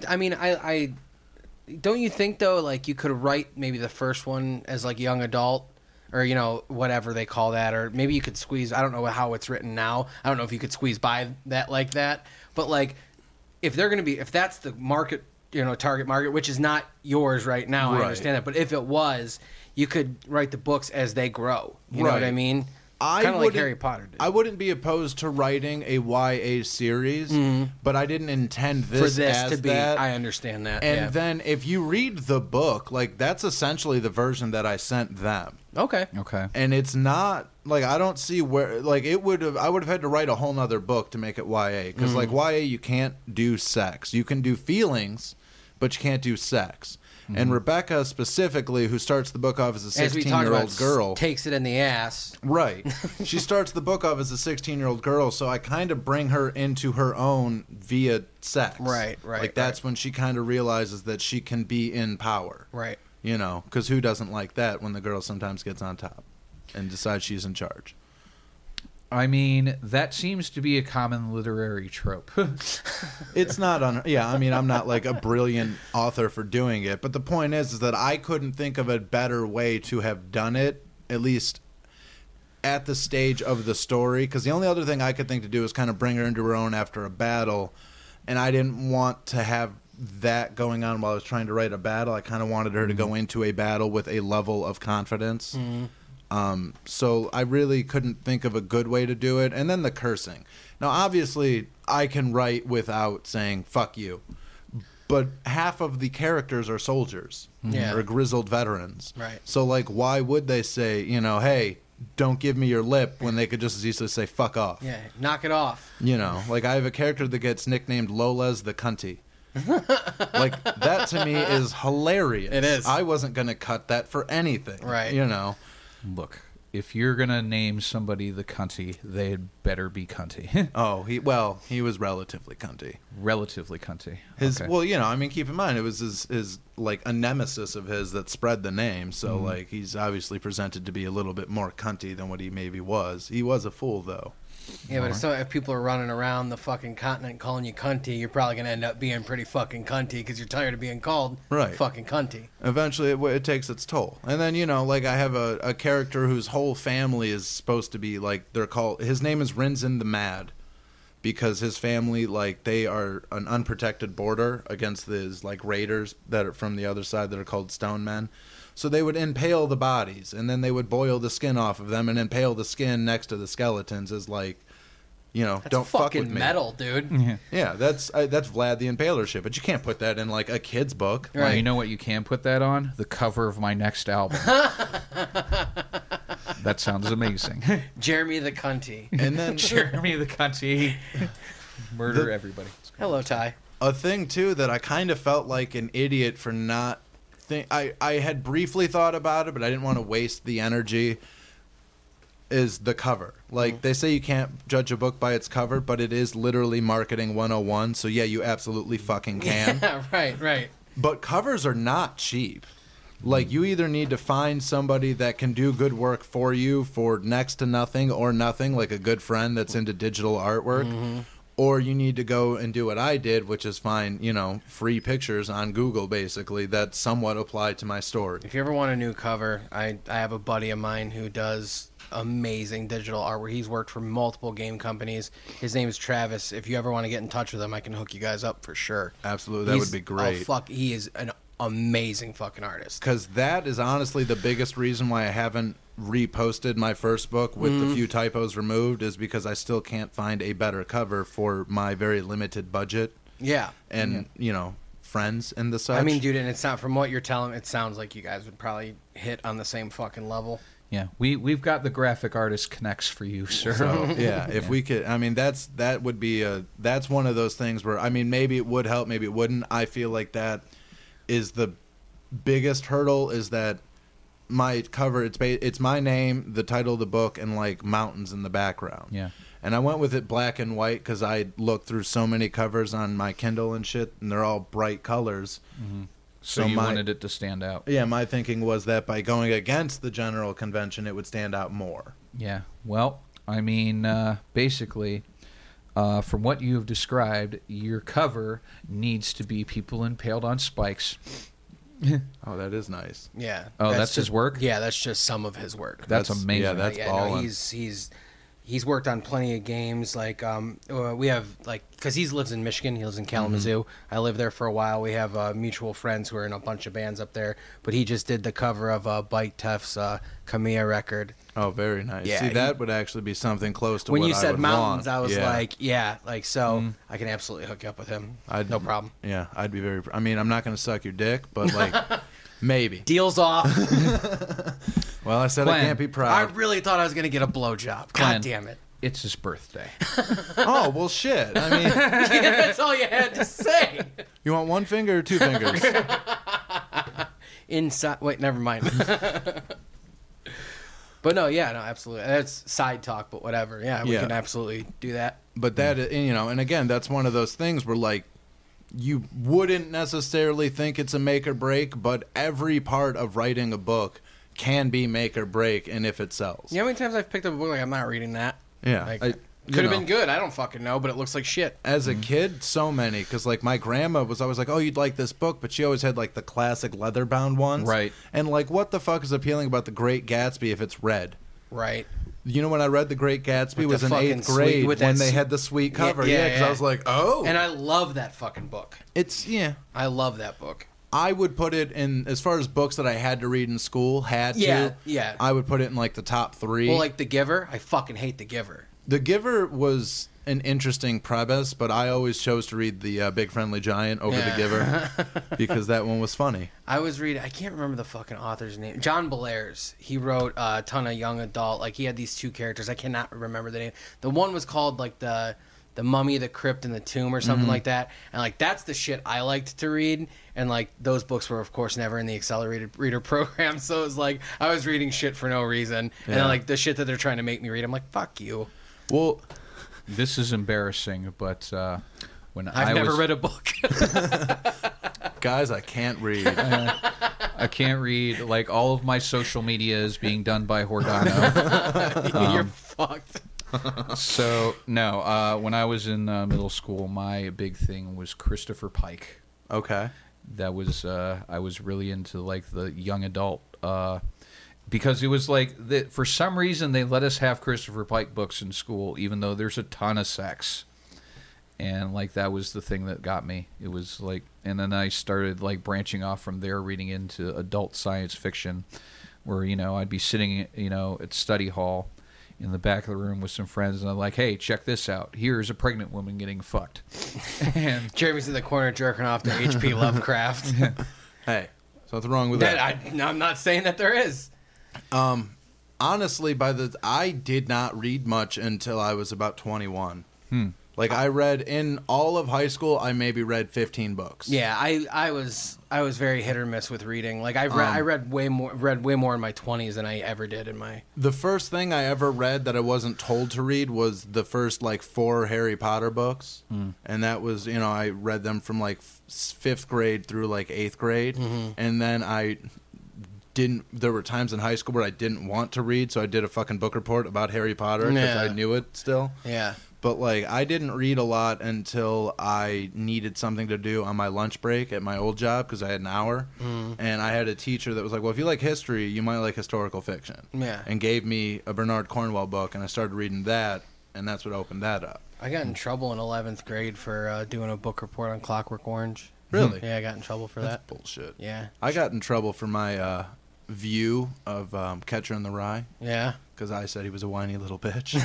you think though, like you could write maybe the first one as like young adult, or whatever they call that, or maybe you could squeeze. I don't know how it's written now. I don't know if you could squeeze by that like that. But like, if that's the market, target market, which is not yours right now, Right. I understand that. But if it was, you could write the books as they grow. You know what I Right. mean? Kind of like Harry Potter did. I wouldn't be opposed to writing a YA series, but I didn't intend For this this as to be, that. I understand that. And yeah. then if you read the book, like that's essentially the version that I sent them. Okay. And it's not like I don't see where like I would have had to write a whole nother book to make it YA because like YA you can't do sex. You can do feelings, but you can't do sex. And Rebecca specifically, who starts the book off as a As we talked 16-year-old about, girl, takes it in the ass. right? She starts the book off as a 16-year-old girl, so I kind of bring her into her own via sex. Right. Like that's when she kind of realizes that she can be in power. Right. Because who doesn't like that when the girl sometimes gets on top and decides she's in charge? I mean, that seems to be a common literary trope. It's not I'm not like a brilliant author for doing it, but the point is that I couldn't think of a better way to have done it, at least at the stage of the story, because the only other thing I could think to do is kind of bring her into her own after a battle, and I didn't want to have that going on while I was trying to write a battle. I kind of wanted her to go into a battle with a level of confidence. So I really couldn't think of a good way to do it. And then the cursing. Now, obviously, I can write without saying, fuck you. But half of the characters are soldiers Yeah. or grizzled veterans. Right. So, like, why would they say, you know, hey, don't give me your lip when they could just as easily say, fuck off? Yeah, knock it off. You know, like, I have a character that gets nicknamed Lola's the Cunty. Like, that to me is hilarious. It is. I wasn't going to cut that for anything. Right. You know? Look, if you're gonna name somebody the cunty, they'd better be cunty. Oh, he was relatively cunty. Relatively cunty. Okay. Well, you know, I mean, keep in mind, it was his like a nemesis of his that spread the name. So, like, he's obviously presented to be a little bit more cunty than what he maybe was. He was a fool, though. Yeah, but if people are running around the fucking continent calling you cunty, you're probably going to end up being pretty fucking cunty because you're tired of being called Right. fucking cunty. Eventually, it takes its toll. And then, you know, like, I have a character whose whole family is supposed to be, like, his name is Rinzin the Mad. Because his family, like, they are an unprotected border against these, like, raiders that are from the other side that are called Stone Men. So they would impale the bodies, and then they would boil the skin off of them and impale the skin next to the skeletons as, like, you know, That's don't fuck fucking with me. metal, dude. Yeah. Yeah, that's Vlad the Impaler shit. But you can't put that in, like, a kid's book. Well, Right. you know what you can put that on? The cover of my next album. That sounds amazing. Jeremy the cunty. And then Jeremy the cunty. Murder everybody. Hello, Ty. a thing, too, that I kind of felt like an idiot for not... I had briefly thought about it, but I didn't want to waste the energy, is the cover. Like, they say you can't judge a book by its cover, but it is literally marketing 101, so yeah, you absolutely fucking can. Yeah, right. But covers are not cheap. Like, you either need to find somebody that can do good work for you for next to nothing or nothing, like a good friend that's into digital artwork, or you need to go and do what I did, which is find, free pictures on Google, basically, that somewhat apply to my story. If you ever want a new cover, I have a buddy of mine who does amazing digital artwork. He's worked for multiple game companies. His name is Travis. If you ever want to get in touch with him, I can hook you guys up for sure. Absolutely, that would be great. He is an amazing fucking artist. Because that is honestly the biggest reason why I haven't reposted my first book with the few typos removed, is because I still can't find a better cover for my very limited budget Yeah. and, friends and the such. I mean, dude, and it's not, from what you're telling, it sounds like you guys would probably hit on the same fucking level. Yeah, we've got the graphic artist connects for you, sir. So, yeah, if we could, I mean, that's one of those things where, I mean, maybe it would help, maybe it wouldn't. I feel like that is the biggest hurdle, is that my cover, it's my name, the title of the book, and like mountains in the background. Yeah. And I went with it black and white because I looked through so many covers on my Kindle and shit, and they're all bright colors. So you wanted it to stand out. Yeah, my thinking was that by going against the general convention, it would stand out more. Yeah. Well, I mean, basically, from what you have described, your cover needs to be people impaled on spikes. Oh, that is nice. Yeah. Oh, that's his just- work? Yeah, that's just some of his work. That's amazing. Yeah, that's No, ballin'. he's worked on plenty of games. Like we have, like, because he lives in Michigan, he lives in Kalamazoo. I lived there for a while. We have mutual friends who are in a bunch of bands up there. But he just did the cover of Bite Tef's Kamiya record. Oh, very nice. Yeah, See, that would actually be something close to When what you I said would mountains, want. I was Yeah. like, yeah, like, so I can absolutely hook you up with him. No problem. Yeah, I'd be very... I mean, I'm not going to suck your dick, but, like, maybe. Deals off. Well, I said I Glenn, can't be I proud. really thought I was going to get a blowjob. God Glenn. damn it. It's his birthday. Oh, well, shit. I mean, That's all you had to say. you want one finger or two fingers? Inside. Wait, never mind. But no, absolutely. That's side talk, but whatever. Yeah, we Yeah. can absolutely do that. But that, and again, that's one of those things where, like, you wouldn't necessarily think it's a make or break, but every part of writing a book can be make or break, and if it sells. You know how many times I've picked up a book like, I'm not reading that? Yeah. Like, you could have know. been good. I don't fucking know, but it looks like shit. As a kid, so many, because like my grandma was always like, "Oh, you'd like this book," but she always had like the classic leather-bound ones, Right. And like, what the fuck is appealing about The Great Gatsby if it's red? Right. You know, when I read The Great Gatsby With was the in fucking 8th grade sweet- with when that they s- had the sweet cover. yeah, Yeah, because yeah. I was like, oh. And I love that fucking book. It's, yeah. I love that book. I would put it in, as far as books that I had to read in school, Yeah. I would put it in like the top 3. Well, like The Giver. I fucking hate The Giver. The Giver was an interesting premise, but I always chose to read the Big Friendly Giant over Yeah. The Giver because that one was funny. I was reading. I can't remember the fucking author's name. John Bellairs. He wrote a ton of young adult. Like he had these 2 characters. I cannot remember the name. The one was called like the Mummy, the Crypt, and the Tomb, or something like that. And like that's the shit I liked to read. And like those books were, of course, never in the accelerated reader program. So it was like I was reading shit for no reason. And then like the shit that they're trying to make me read, I'm like, fuck you. Well, This is embarrassing, but when I've never read a book. guys, I can't read. I can't read. Like all of my social media is being done by Hordano. You're fucked. So no, when I was in middle school, my big thing was Christopher Pike. Okay. That was I was really into like the young adult because it was like for some reason they let us have Christopher Pike books in school, even though there's a ton of sex, and like that was the thing that got me. It was like, and then I started like branching off from there, reading into adult science fiction, where I'd be sitting at study hall in the back of the room with some friends, and I'm like, hey, check this out. Here's a pregnant woman getting fucked. And Jeremy's in the corner jerking off to H.P. Lovecraft. Hey, so what's wrong with that? I'm not saying that there is. Honestly, I did not read much until I was about 21. Like I read in all of high school, I maybe read 15 books. Yeah, I was very hit or miss with reading. Like I read way more in my 20s than I ever did in my. The first thing I ever read that I wasn't told to read was the first like 4 Harry Potter books, and that was I read them from like 5th grade through like 8th grade, and then I didn't. There were times in high school where I didn't want to read, so I did a fucking book report about Harry Potter because Yeah. I knew it still. Yeah. But like I didn't read a lot until I needed something to do on my lunch break at my old job because I had an hour, and I had a teacher that was like, "Well, if you like history, you might like historical fiction." Yeah. And gave me a Bernard Cornwell book, and I started reading that, and that's what opened that up. I got in trouble in 11th grade for doing a book report on Clockwork Orange. Really? Yeah, I got in trouble for That's that. bullshit. Yeah. I got in trouble for my view of Catcher in the Rye Yeah. because I said he was a whiny little bitch.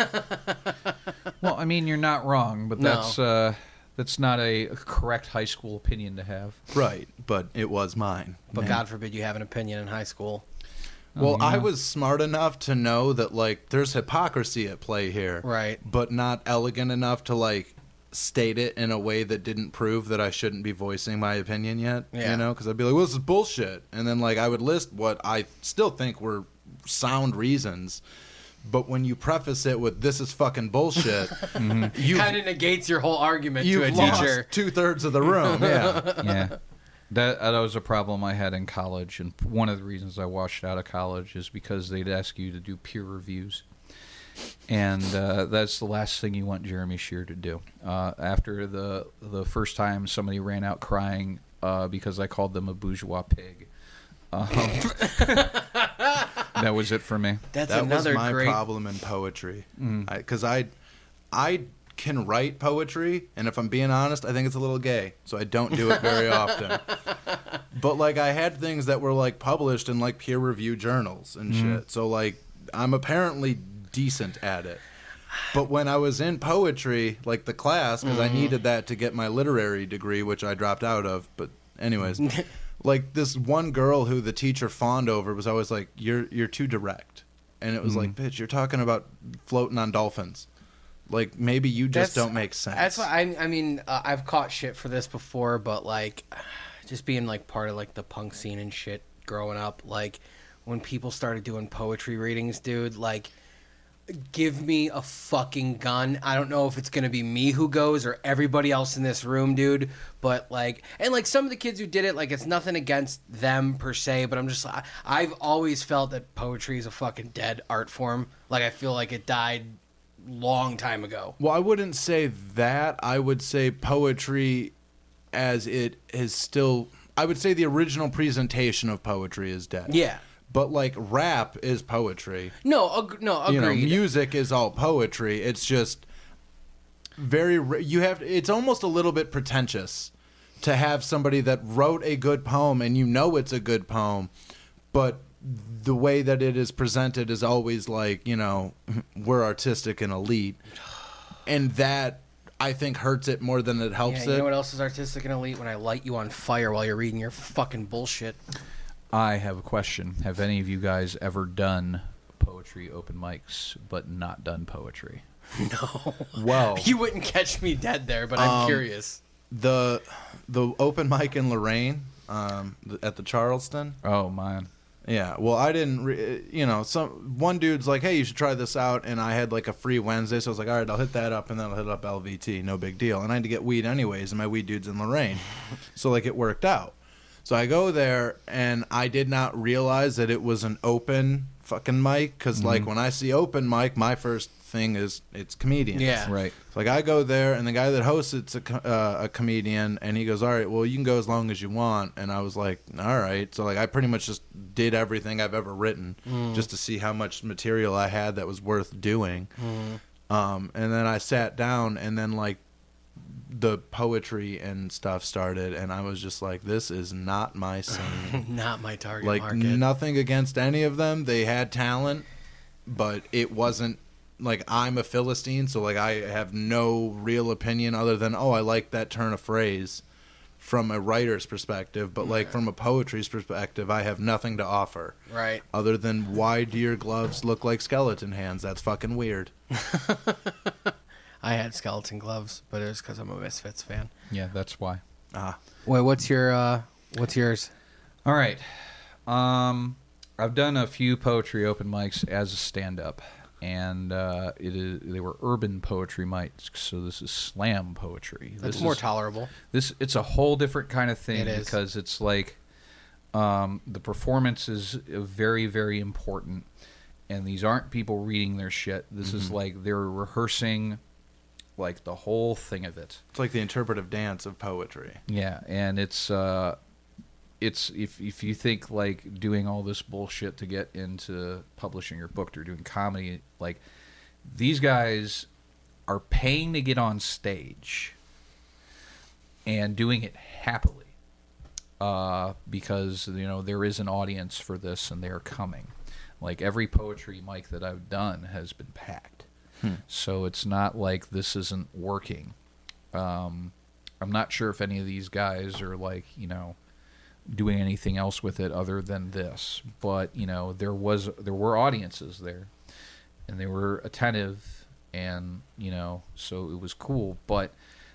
well, I mean, you're not wrong, but No. that's not a correct high school opinion to have. Right, but it was mine. But Man. God forbid you have an opinion in high school. Well, yeah. I was smart enough to know that like there's hypocrisy at play here, Right. But not elegant enough to like state it in a way that didn't prove that I shouldn't be voicing my opinion yet. Yeah. Because I'd be like, "Well, this is bullshit," and then like I would list what I still think were sound reasons. But when you preface it with "this is fucking bullshit," you Kind of negates your whole argument to a you've lost teacher. 2/3 of the room. Yeah. Yeah. That was a problem I had in college, and one of the reasons I washed out of college is because they'd ask you to do peer reviews, and that's the last thing you want Jeremy Shear to do. After the first time somebody ran out crying because I called them a bourgeois pig, that was it for me. That's That was another my great. problem in poetry. Because I can write poetry, and if I'm being honest, I think it's a little gay, so I don't do it very often. But like I had things that were like published in like peer review journals and shit, so like I'm apparently decent at it. But when I was in poetry, like the class, because I needed that to get my literary degree, which I dropped out of. But anyways, like this one girl who the teacher fawned over was always like, "You're too direct," and it was like, "Bitch, you're talking about floating on dolphins. Like maybe you just don't make sense." That's why I mean I've caught shit for this before, but like just being like part of like the punk scene and shit growing up, like when people started doing poetry readings, dude, like give me a fucking gun. I don't know if it's gonna be me who goes or everybody else in this room, dude, but like, and like some of the kids who did it, like it's nothing against them per se, but I'm just I've always felt that poetry is a fucking dead art form. Like I feel like it died long time ago. Well, I wouldn't say that. I would say poetry as it is still... I would say the original presentation of poetry is dead. Yeah. But like rap is poetry. No, agreed. You know, music is all poetry. It's just it's almost a little bit pretentious to have somebody that wrote a good poem and you know it's a good poem, but the way that it is presented is always like, you know, we're artistic and elite. And that, I think, hurts it more than it helps Yeah, it. you know what else is artistic and elite? When I light you on fire while you're reading your fucking bullshit. I have a question. Have any of you guys ever done poetry open mics but not done poetry? No. Well, You wouldn't catch me dead there, but I'm curious. The open mic in Lorraine at the Charleston. oh man. Yeah, well, I didn't, one dude's like, hey, you should try this out, and I had like a free Wednesday, so I was like, all right, I'll hit that up, and then I'll hit up LVT, no big deal. And I had to get weed anyways, and my weed dude's in Lorraine, so like it worked out. So I go there, and I did not realize that it was an open fucking mic, because like when I see open mic, my first thing is it's comedians. Yeah. Right. So like I go there, and the guy that hosts it's a comedian, and he goes, all right, well, you can go as long as you want. And I was like, all right. So like I pretty much just did everything I've ever written just to see how much material I had that was worth doing. And then I sat down, and then like the poetry and stuff started, and I was just like, this is not my scene. Not my target Like market. nothing against any of them. They had talent, but it wasn't like I'm a Philistine, so like I have no real opinion other than, oh, I like that turn of phrase from a writer's perspective, but like from a poetry's perspective, I have nothing to offer. Right. Other than why do your gloves look like skeleton hands? That's fucking weird. I had skeleton gloves, but it was because I'm a Misfits fan. Yeah, that's why. Wait, what's yours? All right. I've done a few poetry open mics as a stand-up, and they were urban poetry mics, so this is slam poetry. That's This more is- tolerable. It's a whole different kind of thing It is. because it's like the performance is very, very important, and these aren't people reading their shit. This is like they're rehearsing like the whole thing of it. It's like the interpretive dance of poetry. Yeah, and it's if you think like doing all this bullshit to get into publishing your book or doing comedy, like these guys are paying to get on stage and doing it happily because you know there is an audience for this and they're coming. Like every poetry mic that I've done has been packed, so it's not like this isn't working. I'm not sure if any of these guys are like doing anything else with it other than this, but there were audiences there, and they were attentive, and so it was cool. But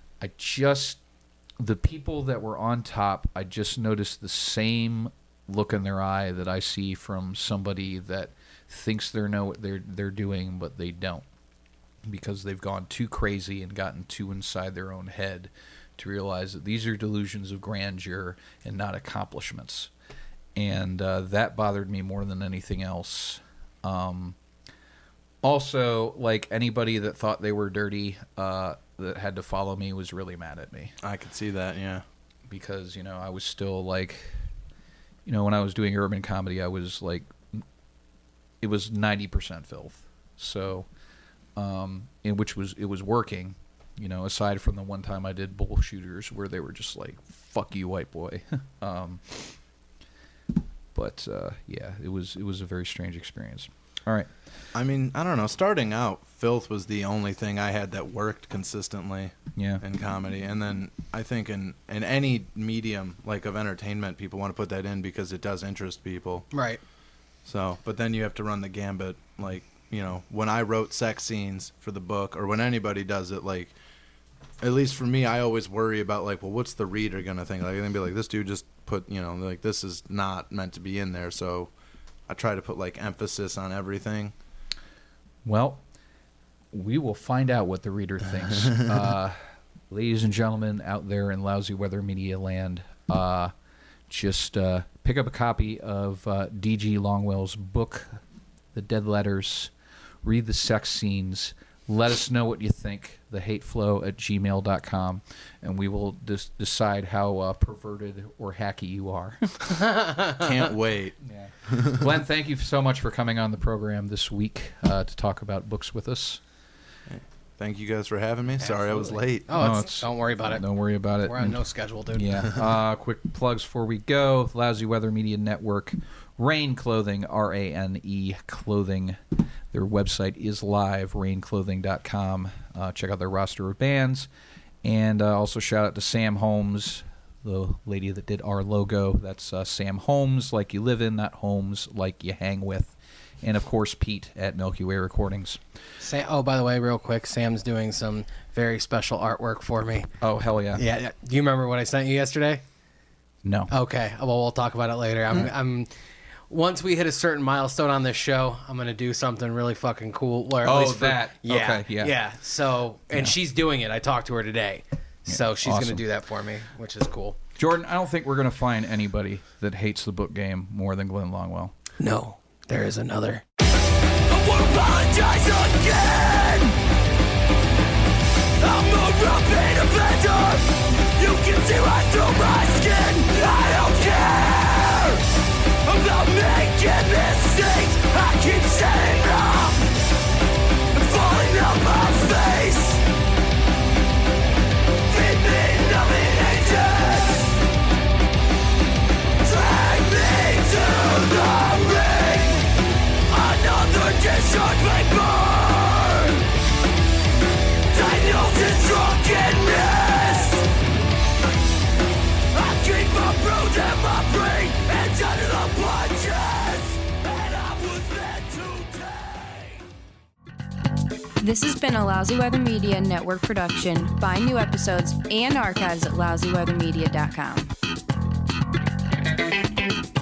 the people that were on top, I just noticed the same look in their eye that I see from somebody that thinks they know what they're doing, but they don't, because they've gone too crazy and gotten too inside their own head to realize that these are delusions of grandeur and not accomplishments. And that bothered me more than anything else. Also, like anybody that thought they were dirty that had to follow me was really mad at me. I could see that, yeah. Because, I was still like, when I was doing urban comedy, I was like, it was 90% filth. So, it was working. Aside from the one time I did bullshooters where they were just like, fuck you, white boy. But yeah, it was a very strange experience. All right. I mean, I don't know. Starting out, filth was the only thing I had that worked consistently in comedy. And then I think in any medium like of entertainment, people want to put that in because it does interest people. Right. So, but then you have to run the gambit. Like, when I wrote sex scenes for the book, or when anybody does it, like, at least for me, I always worry about, like, well, what's the reader going to think? Like, they're going to be like, this dude just put, like, this is not meant to be in there. So I try to put, like, emphasis on everything. Well, we will find out what the reader thinks. Ladies and gentlemen out there in Lousy Weather Media Land, just pick up a copy of D.G. Longwell's book, The Dead Letters. Read the sex scenes. Let us know what you think. thehateflow@gmail.com, and we will decide how perverted or hacky you are. Can't wait. Yeah. Glenn, thank you so much for coming on the program this week to talk about books with us. Thank you guys for having me. Sorry I was late. Don't worry about it. Don't worry about it. We're on no schedule, dude. Yeah. Quick plugs before we go. Lousy Weather Media Network, Rain Clothing, RANE Clothing. Their website is live, rainclothing.com. Check out their roster of bands. And also shout out to Sam Holmes, the lady that did our logo. That's Sam Holmes, like you live in, not Holmes, like you hang with. And, of course, Pete at Milky Way Recordings. By the way, real quick, Sam's doing some very special artwork for me. Oh, hell yeah. Yeah. Do you remember what I sent you yesterday? No. Okay. Well, we'll talk about it later. I'm once we hit a certain milestone on this show, I'm going to do something really fucking cool. Or at least that. Yeah. Okay, yeah. Yeah. So, and she's doing it. I talked to her today. So she's awesome. going to do that for me, which is cool. Jordan, I don't think we're going to find anybody that hates the book game more than Glenn Longwell. No, there is another. I won't apologize again. I'm a repeat offender. You can see right through my skin. I don't care about making mistakes. I keep setting up and falling on my face. Feed me numbing agents. Drag me to the ring. Another discharge may burn. Diagnosis drunkenness. I keep my bruise and my brain and under the punches. And I was meant to take. This has been a Lousy Weather Media Network production. Find new episodes and archives at lousyweathermedia.com.